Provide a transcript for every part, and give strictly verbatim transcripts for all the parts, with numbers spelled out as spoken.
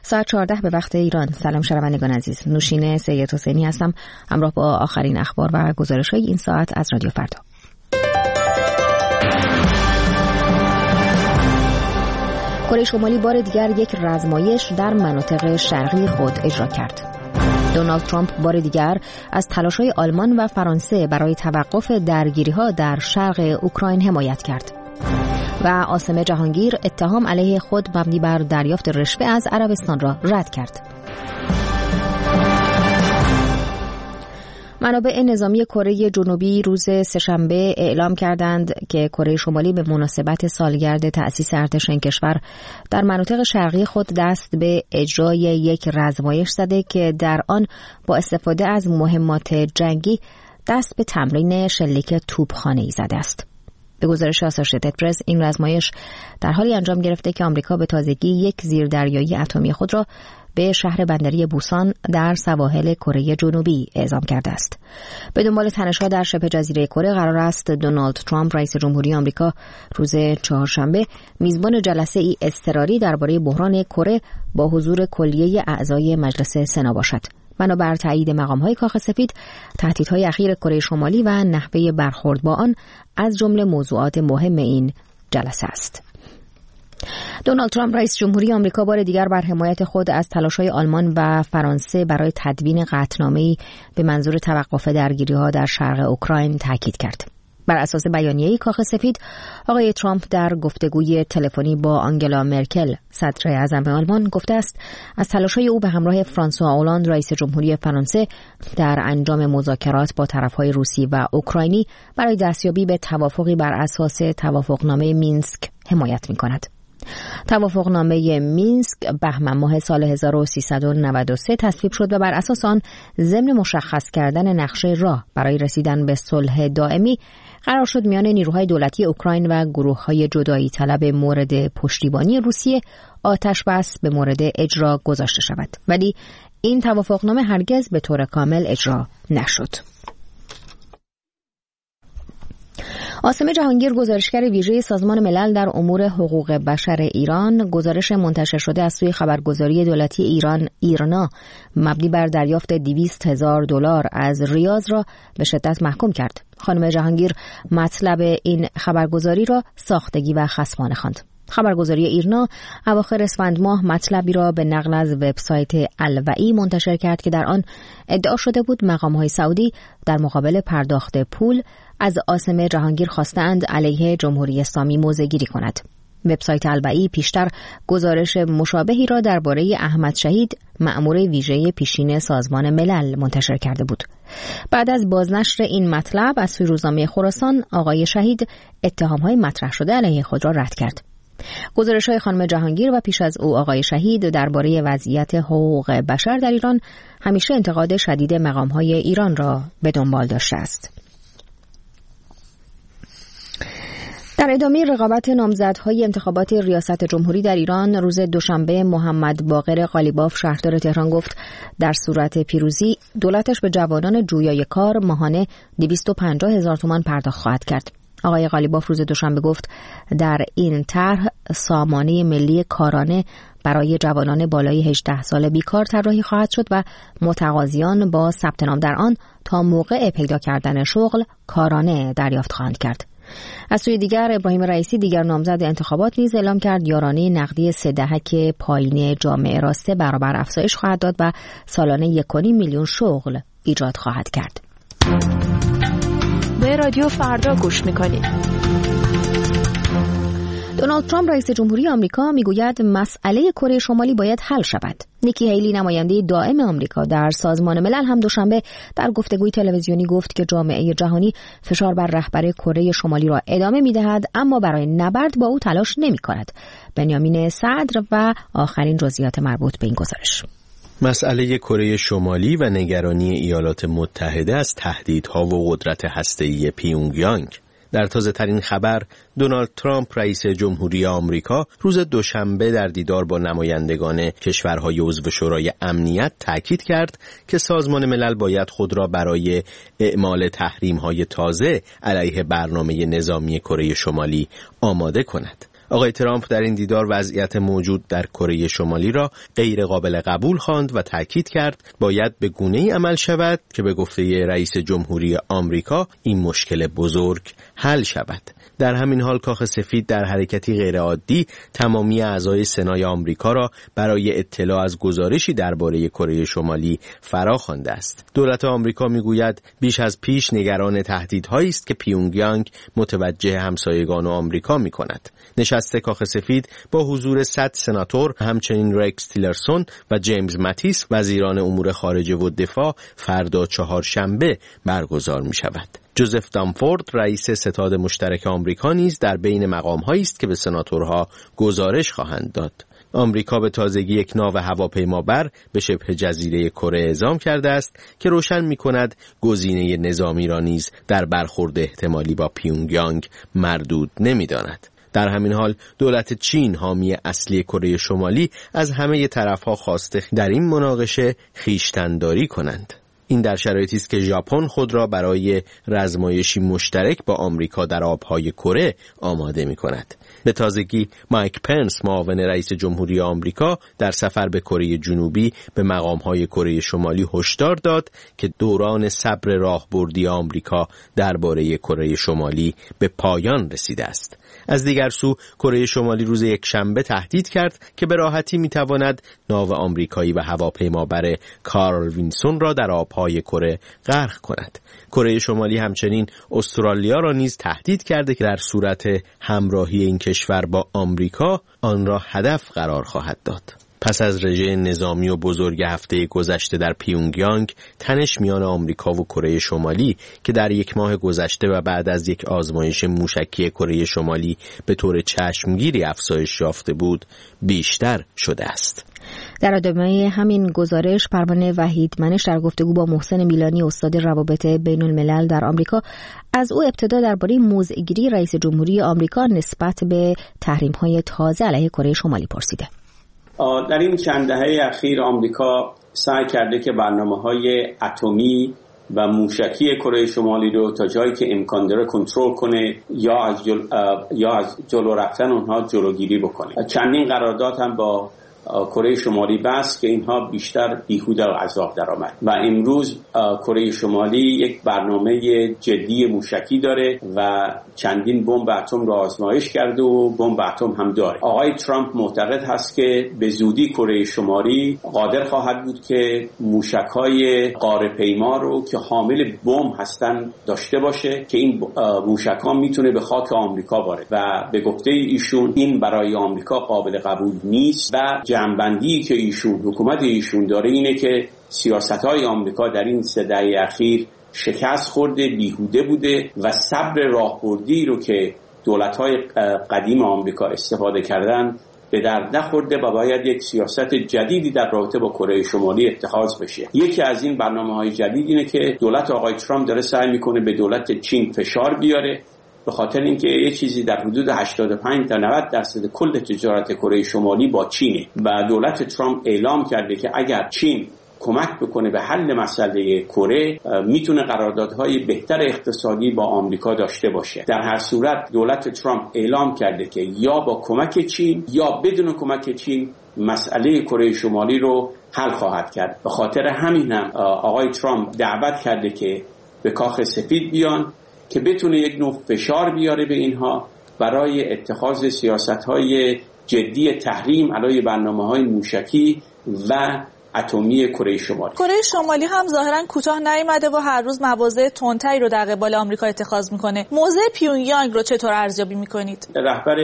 ساعت چهارده به وقت ایران. سلام شنوندگان عزیز، نوشین سید حسینی هستم، همراه با آخرین اخبار و گزارش‌های این ساعت از رادیو فردا. کره شمالی بار دیگر یک رزمایش در مناطق شرقی خود اجرا کرد. دونالد ترامپ بار دیگر از تلاش‌های آلمان و فرانسه برای توقف درگیری‌ها در شرق اوکراین حمایت کرد. و عاصمه جهانگیر اتهام علیه خود مبنی بر دریافت رشوه از عربستان را رد کرد. منابع نظامی کره جنوبی روز سه‌شنبه اعلام کردند که کره شمالی به مناسبت سالگرد تأسیس ارتش این کشور در مناطق شرقی خود دست به اجرای یک رزمایش زده که در آن با استفاده از مهمات جنگی دست به تمرین شلیک توپخانه‌ای زده است. به گزارش آسوشییتد پرس، این رزمایش در حالی انجام گرفته که آمریکا به تازگی یک زیردریایی اتمی خود را به شهر بندری بوسان در سواحل کره جنوبی اعزام کرده است. به دنبال تنش‌ها در شبه جزیره کره قرار است دونالد ترامپ رئیس جمهوری آمریکا روز چهارشنبه میزبان جلسه‌ای اضطراری درباره بحران کره با حضور کلیه اعضای مجلس سنا باشد. بنابر تایید مقام‌های کاخ سفید، تهدیدهای اخیر کره شمالی و نحوه برخورد با آن از جمله موضوعات مهم این جلسه است. دونالد ترامپ رئیس جمهوری آمریکا بار دیگر بر حمایت خود از تلاش‌های آلمان و فرانسه برای تدوین قطعنامه‌ای به منظور توقف درگیری‌ها در شرق اوکراین تاکید کرد. بر اساس بیانیه‌ای کاخ سفید، آقای ترامپ در گفتگوی تلفنی با آنگلا مرکل، صدر اعظم آلمان، گفته است از تلاش‌های او به همراه فرانسوا اولاند رئیس جمهوری فرانسه در انجام مذاکرات با طرف‌های روسی و اوکراینی برای دستیابی به توافقی بر اساس توافقنامه مینسک حمایت می‌کند. توافقنامه مینسک بهمن ماه سال هزار و سیصد و نود و سه تصویب شد و بر اساس آن ضمن مشخص کردن نقشه راه برای رسیدن به صلح دائمی قرار شد میان نیروهای دولتی اوکراین و گروه‌های جدایی طلب مورد پشتیبانی روسیه آتش بس به مورد اجرا گذاشته شود، ولی این توافقنامه هرگز به طور کامل اجرا نشد. عاصمه جهانگیر، گزارشگر ویژه سازمان ملل در امور حقوق بشر ایران، گزارش منتشر شده از سوی خبرگزاری دولتی ایران ایرنا مبنی بر دریافت دویست هزار دلار از ریاض را به شدت محکوم کرد. خانم جهانگیر مطلب این خبرگزاری را ساختگی و خصمانه خواند. خبرگزاری ایرنا اواخر اسفند ماه مطلبی را به نقل از وبسایت الوعی منتشر کرد که در آن ادعا شده بود مقام‌های سعودی در مقابل پرداخت پول از عاصمه جهانگیر خواستند علیه جمهوری اسلامی موضع‌گیری کند. وبسایت الوعی پیشتر گزارش مشابهی را درباره احمد شهید، مأمور ویژه پیشین سازمان ملل، منتشر کرده بود. بعد از بازنشر این مطلب از سوی روزنامه خراسان، آقای شهید اتهام‌های مطرح شده علیه خود را رد کرد. گزارش‌های خانم جهانگیر و پیش از او آقای شهید درباره وضعیت حقوق بشر در ایران همیشه انتقاد شدید مقام‌های ایران را به دنبال داشته است. در ادامه رقابت نامزدهای انتخابات ریاست جمهوری در ایران، روز دوشنبه محمد باقر قالیباف شهردار تهران گفت در صورت پیروزی دولتش به جوانان جویای کار ماهانه دویست و پنجاه هزار تومان پرداخت خواهد کرد. آقای قالیباف روز دوشنبه گفت در این طرح سامانه ملی کارانه برای جوانان بالای هجده سال بیکار طراحی خواهد شد و متقاضیان با ثبت نام در آن تا موقع پیدا کردن شغل کارانه دریافت خواهند کرد. از سوی دیگر، ابراهیم رئیسی دیگر نامزد انتخابات نیز اعلام کرد یارانه نقدی سه دهک پایین جامعه را سه برابر افزایش خواهد داد و سالانه یک و نیم میلیون شغل ایجاد خواهد کرد. به رادیو فردا گوش میکنید. دونالد ترامپ رئیس جمهوری آمریکا میگوید مسئله کره شمالی باید حل شود. نیکی هیلی نماینده دائم آمریکا در سازمان ملل هم دوشنبه در گفتگوی تلویزیونی گفت که جامعه جهانی فشار بر رهبر کره شمالی را ادامه میدهد، اما برای نبرد با او تلاش نمیکند. بنیامین صدر و آخرین جزئیات مربوط به این گزارش. مسئله کره شمالی و نگرانی ایالات متحده از تهدیدها و قدرت هسته‌ای پیونگیانگ. در تازه ترین خبر، دونالد ترامپ رئیس جمهوری آمریکا روز دوشنبه در دیدار با نمایندگان کشورهای عضو شورای امنیت تاکید کرد که سازمان ملل باید خود را برای اعمال تحریم‌های تازه علیه برنامه نظامی کره شمالی آماده کند. آقای ترامپ در این دیدار وضعیت موجود در کره شمالی را غیر قابل قبول خواند و تاکید کرد باید به گونه‌ای عمل شود که به گفته رئیس جمهوری آمریکا این مشکل بزرگ حل شود. در همین حال کاخ سفید در حرکتی غیرعادی تمامی اعضای سنای آمریکا را برای اطلاع از گزارشی درباره کره شمالی فرا خوانده است. دولت آمریکا میگوید بیش از پیش نگران تهدیدهایی است که پیونگیانگ متوجه همسایگان آمریکا می‌کند. نشست کاخ سفید با حضور صد سناتور، همچنین رکس تیلرسون و جیمز ماتیس وزیران امور خارجه و دفاع فردا چهارشنبه برگزار می‌شود. جوزف دانفورد رئیس ستاد مشترک آمریکا نیز در بین مقام‌هایی است که به سناتورها گزارش خواهند داد. آمریکا به تازگی یک ناو هواپیمابر به شبه جزیره کره اعزام کرده است که روشن می‌کند گزینه نظامی را نیز در برخورد احتمالی با پیونگیانگ مردود نمی‌داند. در همین حال دولت چین حامی اصلی کره شمالی از همه طرف‌ها خواسته در این مناقشه خویشتن‌داری کنند. این در شرایطی است که ژاپن خود را برای رزمایشی مشترک با آمریکا در آبهای کره آماده می‌کند. به تازگی مایک پنس معاون رئیس جمهوری آمریکا در سفر به کره جنوبی به مقام‌های کره شمالی هشدار داد که دوران صبر راهبردی آمریکا درباره کره شمالی به پایان رسیده است. از دیگر سو کره شمالی روز یکشنبه تهدید کرد که به راحتی میتواند ناو آمریکایی و هواپیمابر کارل وینسون را در آبهای کره غرق کند. کره شمالی همچنین استرالیا را نیز تهدید کرده که در صورت همراهی این کشور با آمریکا آن را هدف قرار خواهد داد. پس از رژه نظامی و بزرگ هفته گذشته در پیونگیانگ، تنش میان آمریکا و کره شمالی که در یک ماه گذشته و بعد از یک آزمایش موشکی کره شمالی به طور چشمگیری افزایش یافته بود، بیشتر شده است. در ادامه همین گزارش پروانه وحیدمنش در گفتگو با محسن میلانی استاد روابط بین الملل در آمریکا از او ابتدا درباره موضع‌گیری رئیس جمهوری آمریکا نسبت به تحریم‌های تازه علیه کره شمالی پرسیده. در این چند دهه اخیر آمریکا سعی کرده که برنامه‌های اتمی و موشکی کره شمالی رو تا جایی که امکان داره کنترل کنه یا از جل... یا از جلو رفتن اونها جلوگیری بکنه. چندین قرارداد هم با کره شمالی بست که اینها بیشتر بیهوده و عذاب درآمد و امروز کره شمالی یک برنامه جدی موشکی داره و چندین بمب اتم را آزمایش کرده و بمب اتم هم داره. آقای ترامپ معتقد هست که به زودی کره شمالی قادر خواهد بود که موشک‌های قاره‌پیما رو که حامل بمب هستن داشته باشه که این موشک‌ها میتونه به خاک آمریکا وارد و به گفته ایشون این برای آمریکا قابل قبول نیست و جنبندی که ایشون حکومت ایشون داره اینه که سیاست‌های آمریکا در این سه دهه اخیر شکست خورده، بیهوده بوده و صبر راهبردی رو که دولت‌های قدیم آمریکا استفاده کردن به درد نخورده و باید یک سیاست جدیدی در رابطه با کره شمالی اتخاذ بشه. یکی از این برنامه‌های جدید اینه که دولت آقای ترامپ داره سعی میکنه به دولت چین فشار بیاره به خاطر اینکه یه چیزی در حدود هشتاد و پنج تا نود درصد کل تجارت کره شمالی با چینه و دولت ترامپ اعلام کرده که اگر چین کمک بکنه به حل مسئله کره میتونه قراردادهای بهتر اقتصادی با آمریکا داشته باشه. در هر صورت دولت ترامپ اعلام کرده که یا با کمک چین یا بدون کمک چین مسئله کره شمالی رو حل خواهد کرد. به خاطر همین هم آقای ترامپ دعوت کرده که به کاخ سفید بیان که بتونه یک نوع فشار بیاره به اینها برای اتخاذ سیاست‌های جدی تحریم علیه برنامه‌های موشکی و اتمی کره شمالی. کره شمالی هم ظاهراً کوتاه نیامده و هر روز مواضع تندتری رو در قبال آمریکا اتخاذ میکنه. موضع پیونگیانگ رو چطور ارزیابی میکنید؟ رهبر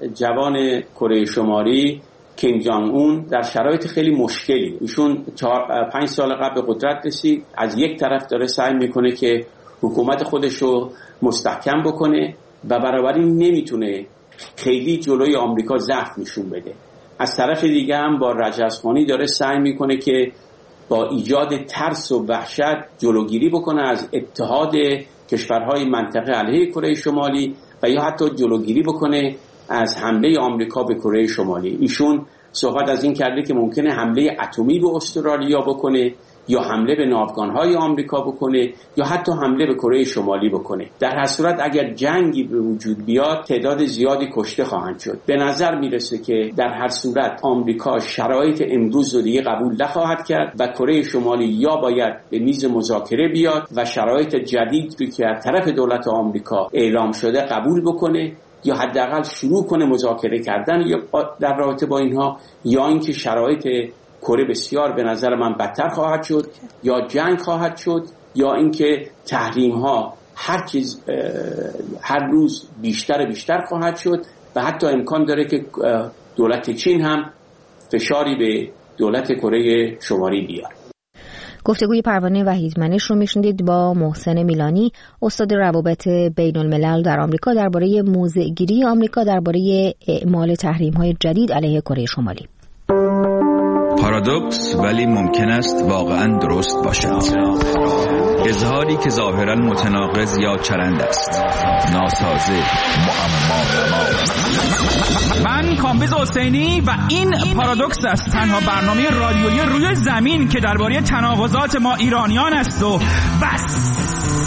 جوان کره شمالی کیم جانگ اون در شرایط خیلی مشکلی، ایشون چهار پنج سال قبل به قدرت رسید، از یک طرف داره سعی میکنه که حکومت خودش رو مستحکم بکنه و بنابراین نمیتونه خیلی جلوی آمریکا ضعف نشون بده. از طرف دیگه هم با رجزخوانی داره سعی میکنه که با ایجاد ترس و وحشت جلوگیری بکنه از اتحاد کشورهای منطقه علیه کره شمالی و یا حتی جلوگیری بکنه از حمله آمریکا به کره شمالی. ایشون صحبت از این کرده که ممکنه حمله اتمی به استرالیا بکنه یا حمله به ناوگان‌های آمریکا بکنه یا حتی حمله به کره شمالی بکنه. در هر صورت اگر جنگی به وجود بیاد تعداد زیادی کشته خواهند شد. به نظر میرسه که در هر صورت آمریکا شرایط امروز رو دیگه قبول نخواهد کرد و کره شمالی یا باید به میز مذاکره بیاد و شرایط جدیدی که از طرف دولت آمریکا اعلام شده قبول بکنه یا حداقل شروع کنه مذاکره کردن یا در رابطه با اینها، یا اینکه شرایط کره بسیار به نظر من بدتر خواهد شد یا جنگ خواهد شد یا اینکه تحریم ها هر چیز هر روز بیشتر بیشتر خواهد شد و حتی امکان داره که دولت چین هم فشاری به دولت کره شمالی بیاره. گفتگوی پروانه وحیدمنش رو میشنیدید با محسن میلانی، استاد روابط بین الملل در آمریکا، درباره موضع‌گیری آمریکا درباره اعمال تحریم‌های جدید علیه کره شمالی. پارادوکس ولی ممکن است واقعاً درست باشد. اظهاری که ظاهراً متناقض یا چرند است، ناسازه، معما نما. من کامبیز حسینی و این پارادوکس است، تنها برنامه رادیویی روی زمین که درباره تناقضات ما ایرانیان است و بس.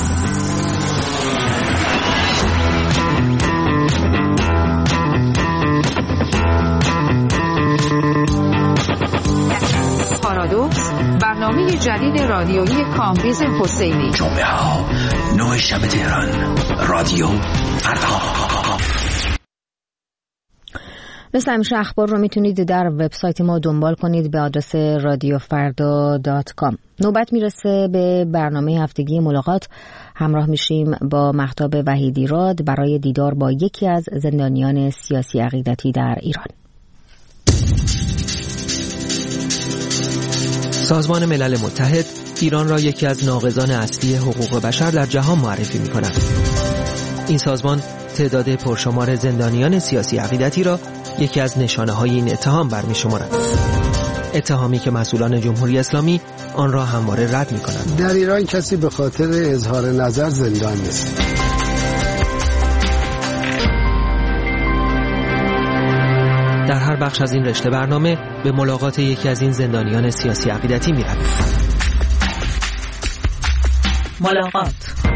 پارادوکس، برنامه جدید رادیویی کامبیز حسینی. جمعه ها نه شب تهران، رادیو فردا. مثل همیشه اخبار رو میتونید در وبسایت ما دنبال کنید به آدرس رادیو فردا دات کام. نوبت میرسه به برنامه هفتگی ملاقات. همراه میشیم با مهتاب وحیدیراد برای دیدار با یکی از زندانیان سیاسی عقیدتی در ایران. سازمان ملل متحد ایران را یکی از ناقضان اصلی حقوق بشر در جهان معرفی می‌کند. این سازمان تعداد پرشمار زندانیان سیاسی عقیدتی را یکی از نشانه‌های این اتهام برمی‌شمارد. اتهامی که مسئولان جمهوری اسلامی آن را همواره رد می‌کنند. در ایران کسی به خاطر اظهار نظر زندان نیست. در هر بخش از این رشته برنامه به ملاقات یکی از این زندانیان سیاسی عقیدتی می‌رویم. ملاقات.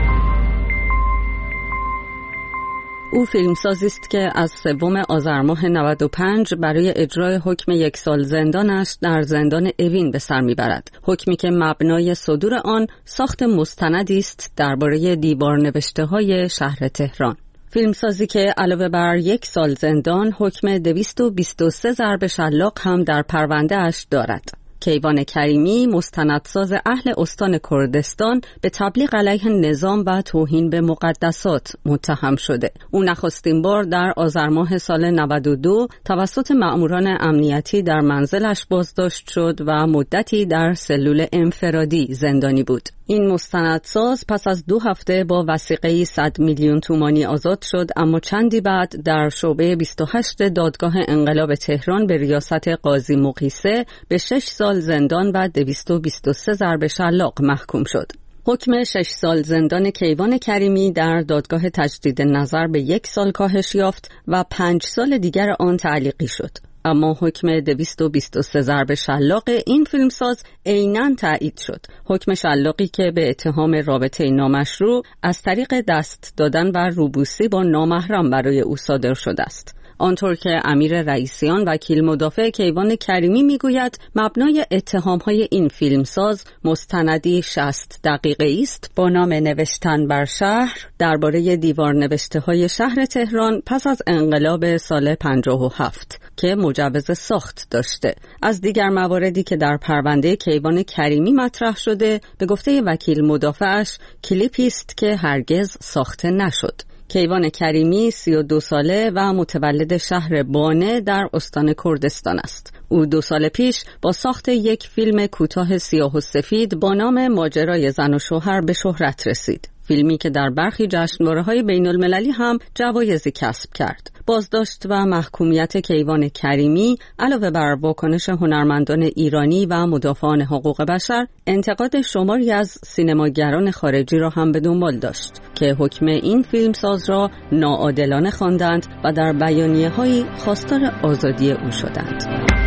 او فیلمسازی است که از سوم آذر ماه نود و پنج برای اجرای حکم یک سال زندانش در زندان اوین به سر میبرد. حکمی که مبنای صدور آن ساخت مستندی است درباره دیوارنوشته‌های شهر تهران. فیلمسازی که علاوه بر یک سال زندان حکم دویست و بیست و سه ضرب شلاق هم در پرونده اش دارد. کیوان کریمی، مستندساز اهل استان کردستان، به تبلیغ علیه نظام و توهین به مقدسات متهم شده. او نخستین بار در آذر ماه سال نود و دو توسط مأموران امنیتی در منزلش بازداشت شد و مدتی در سلول انفرادی زندانی بود. این مستندساز پس از دو هفته با وثیقه‌ای صد میلیون تومانی آزاد شد، اما چندی بعد در شعبه بیست و هشت دادگاه انقلاب تهران به ریاست قاضی مقیسه به شش سال زندان و دویست و بیست و سه ضرب شلاق محکوم شد. حکم شش سال زندان کیوان کریمی در دادگاه تجدید نظر به یک سال کاهش یافت و پنج سال دیگر آن تعلیقی شد. اما حکم دویست و بیست و سه ضرب شلاق این فیلمساز عیناً تایید شد. حکم شلاقی که به اتهام رابطه نامشروع از طریق دست دادن و روبوسی با نامحرم برای او صادر شده است. آنطور که امیر رئیسیان وکیل مدافع کیوان کریمی میگوید، مبنای اتهام‌های این فیلمساز مستندی شصت دقیقه است با نام نوشتن بر شهر درباره دیوار نوشته‌های شهر تهران پس از انقلاب سال پنجاه و هفت که مجوز ساخت داشته. از دیگر مواردی که در پرونده کیوان کریمی مطرح شده، به گفته وکیل مدافعش کلیپی است که هرگز ساخته نشد. کیوان کریمی سی و دو ساله و متولد شهر بانه در استان کردستان است. او دو سال پیش با ساخت یک فیلم کوتاه سیاه و سفید با نام ماجرای زن و شوهر به شهرت رسید. فیلمی که در برخی جشنواره‌های بین المللی هم جوایزی کسب کرد. بازداشت و محکومیت کیوان کریمی علاوه بر واکنش هنرمندان ایرانی و مدافعان حقوق بشر، انتقاد شماری از سینماگران خارجی را هم به دنبال داشت که حکم این فیلمساز را ناعادلانه خواندند و در بیانیه‌هایی خواستار آزادی او شدند.